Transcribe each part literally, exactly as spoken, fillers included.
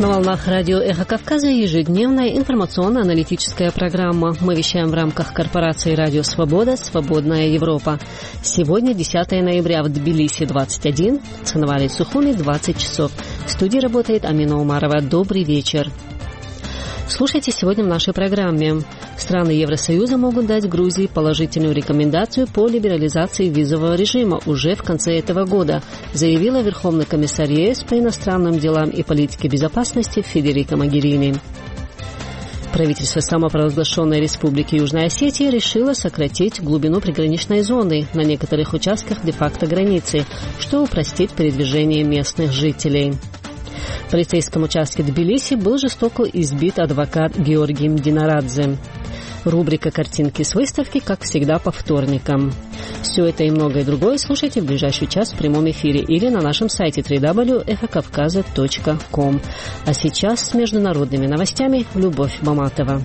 На волнах радио «Эхо Кавказа» ежедневная информационно-аналитическая программа. Мы вещаем в рамках корпорации «Радио Свобода. Свободная Европа». Сегодня десятое ноября, в Тбилиси двадцать один, в Цхинвале и Сухуми двадцать часов. В студии работает Амина Умарова. Добрый вечер. Слушайте сегодня в нашей программе. Страны Евросоюза могут дать Грузии положительную рекомендацию по либерализации визового режима уже в конце этого года, заявила Верховный комиссар ЕС по иностранным делам и политике безопасности Федерико Могерини. Правительство самопровозглашенной Республики Южная Осетия решило сократить глубину приграничной зоны на некоторых участках де-факто границы, что упростит передвижение местных жителей. В полицейском участке Тбилиси был жестоко избит адвокат Георгий Мдинарадзе. Рубрика «Картинки с выставки», как всегда, по вторникам. Все это и многое другое слушайте в ближайший час в прямом эфире или на нашем сайте дабл ю дабл ю дабл ю точка эхо кавказа точка ком. А сейчас с международными новостями Любовь Баматова.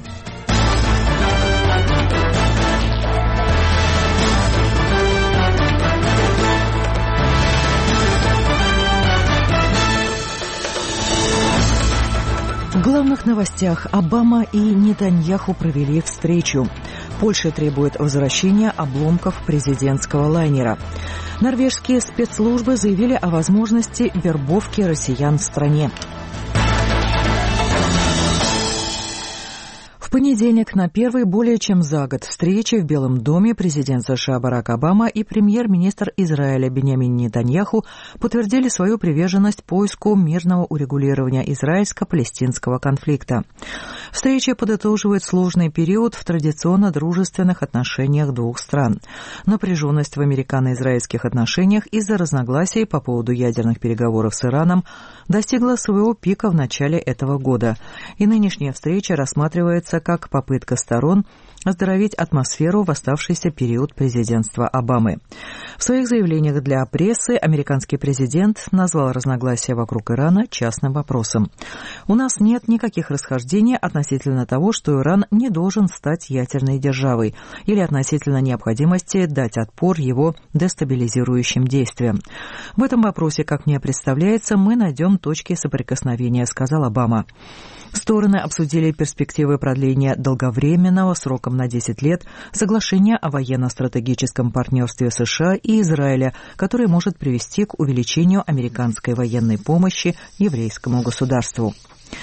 В главных новостях: Обама и Нетаньяху провели встречу. Польша требует возвращения обломков президентского лайнера. Норвежские спецслужбы заявили о возможности вербовки россиян в стране. В понедельник на первой более чем за год встрече в Белом доме президент США Барак Обама и премьер-министр Израиля Биньямин Нетаньяху подтвердили свою приверженность поиску мирного урегулирования израильско-палестинского конфликта. Встреча подытоживает сложный период в традиционно дружественных отношениях двух стран. Напряженность в американо-израильских отношениях из-за разногласий по поводу ядерных переговоров с Ираном достигла своего пика в начале этого года, и нынешняя встреча рассматривается как попытка сторон оздоровить атмосферу в оставшийся период президентства Обамы. В своих заявлениях для прессы американский президент назвал разногласия вокруг Ирана частным вопросом. «У нас нет никаких расхождений относительно того, что Иран не должен стать ядерной державой, или относительно необходимости дать отпор его дестабилизирующим действиям. В этом вопросе, как мне представляется, мы найдем точки соприкосновения», — сказал Обама. Стороны обсудили перспективы продления долговременного сроком на десять лет соглашения о военно-стратегическом партнерстве США и Израиля, которое может привести к увеличению американской военной помощи еврейскому государству.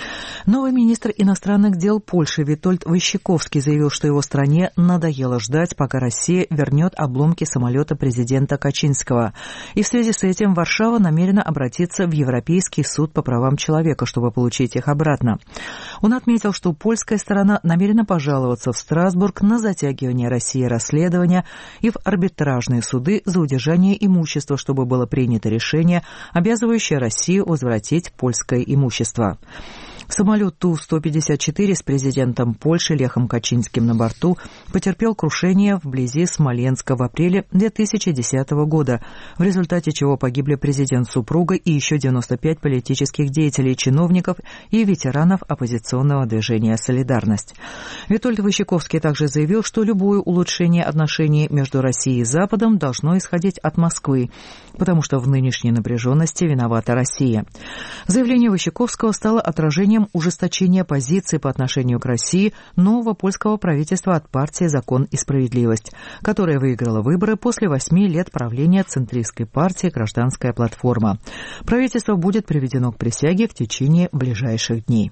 Новый министр иностранных дел Польши Витольд Войщиковский заявил, что его стране надоело ждать, пока Россия вернет обломки самолета президента Качинского. И в связи с этим Варшава намерена обратиться в Европейский суд по правам человека, чтобы получить их обратно. Он отметил, что польская сторона намерена пожаловаться в Страсбург на затягивание России расследования и в арбитражные суды за удержание имущества, чтобы было принято решение, обязывающее Россию возвратить польское имущество. Самолет Ту сто пятьдесят четыре с президентом Польши Лехом Качинским на борту потерпел крушение вблизи Смоленска в апреле две тысячи десятого года, в результате чего погибли президент, супруга и еще девяносто пять политических деятелей, чиновников и ветеранов оппозиционного движения «Солидарность». Витольд Войщиковский также заявил, что любое улучшение отношений между Россией и Западом должно исходить от Москвы, потому что в нынешней напряженности виновата Россия. Заявление Войщиковского стало отражением ужесточения позиции по отношению к России нового польского правительства от партии «Закон и справедливость», которая выиграла выборы после восьми лет правления центристской партии «Гражданская платформа». Правительство будет приведено к присяге в течение ближайших дней.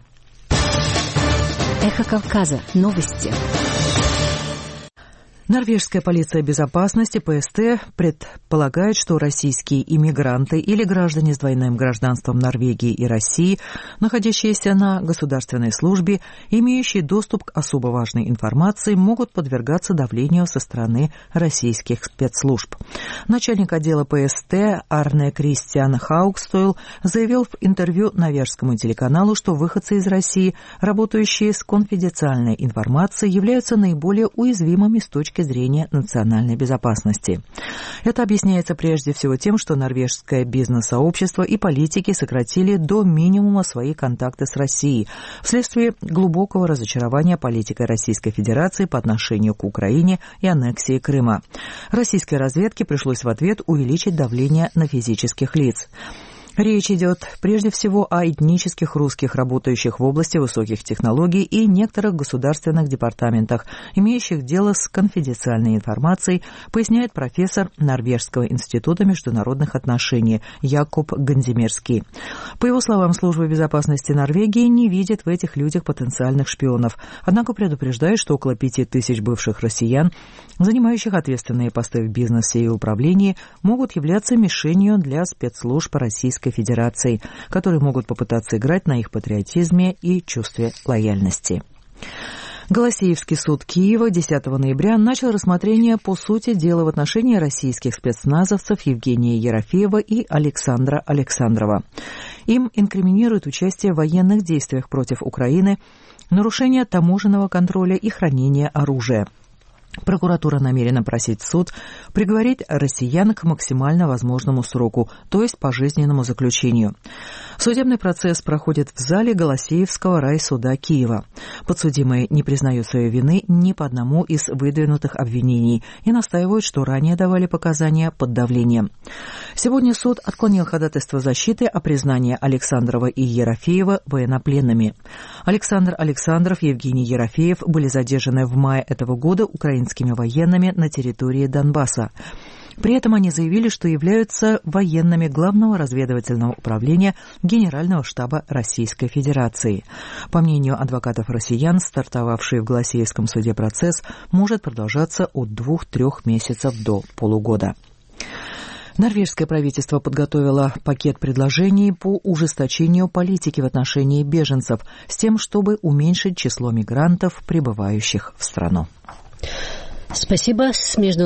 Эхо Кавказа. Новости. Норвежская полиция безопасности Пэ Эс Тэ предполагает, что российские иммигранты или граждане с двойным гражданством Норвегии и России, находящиеся на государственной службе, имеющие доступ к особо важной информации, могут подвергаться давлению со стороны российских спецслужб. Начальник отдела Пэ Эс Тэ Арне Кристиан Хаукстойл заявил в интервью норвежскому телеканалу, что выходцы из России, работающие с конфиденциальной информацией, являются наиболее уязвимыми с точки зрения национальной безопасности. Это объясняется прежде всего тем, что норвежское бизнес-сообщество и политики сократили до минимума свои контакты с Россией вследствие глубокого разочарования политикой Российской Федерации по отношению к Украине и аннексии Крыма. Российской разведке пришлось в ответ увеличить давление на физических лиц. Речь идет прежде всего о этнических русских, работающих в области высоких технологий, и некоторых государственных департаментах, имеющих дело с конфиденциальной информацией, поясняет профессор Норвежского института международных отношений Якоб Гандемерский. По его словам, Служба безопасности Норвегии не видит в этих людях потенциальных шпионов, однако предупреждает, что около пяти тысяч бывших россиян, занимающих ответственные посты в бизнесе и управлении, могут являться мишенью для спецслужб Российской Федерации, которые могут попытаться играть на их патриотизме и чувстве лояльности. Голосеевский суд Киева десятого ноября начал рассмотрение по сути дела в отношении российских спецназовцев Евгения Ерофеева и Александра Александрова. Им инкриминируют участие в военных действиях против Украины, нарушение таможенного контроля и хранение оружия. Прокуратура намерена просить суд приговорить россиян к максимально возможному сроку, то есть пожизненному заключению. Судебный процесс проходит в зале Голосеевского райсуда Киева. Подсудимые не признают своей вины ни по одному из выдвинутых обвинений и настаивают, что ранее давали показания под давлением. Сегодня суд отклонил ходатайство защиты о признании Александрова и Ерофеева военнопленными. Александр Александров и Евгений Ерофеев были задержаны в мае этого года украинскими военными на территории Донбасса. При этом они заявили, что являются военными Главного разведывательного управления Генерального штаба Российской Федерации. По мнению адвокатов россиян, стартовавший в Голосеевском суде процесс может продолжаться от двух-трех месяцев до полугода. Норвежское правительство подготовило пакет предложений по ужесточению политики в отношении беженцев с тем, чтобы уменьшить число мигрантов, прибывающих в страну. Спасибо. С между